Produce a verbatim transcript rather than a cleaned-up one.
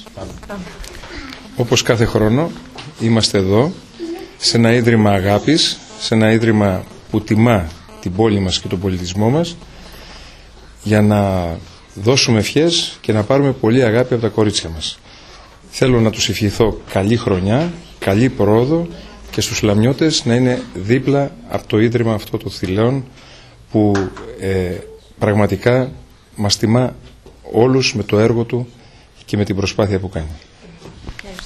Όπως κάθε χρόνο είμαστε εδώ σε ένα ίδρυμα αγάπης, σε ένα ίδρυμα που τιμά την πόλη μας και τον πολιτισμό μας, για να δώσουμε ευχές και να πάρουμε πολύ αγάπη από τα κορίτσια μας. Θέλω να τους ευχηθώ καλή χρονιά, καλή πρόοδο και στους Λαμιώτες να είναι δίπλα από το ίδρυμα αυτό των Θηλαίων που ε, πραγματικά μας τιμά όλους με το έργο του και με την προσπάθεια που κάνει.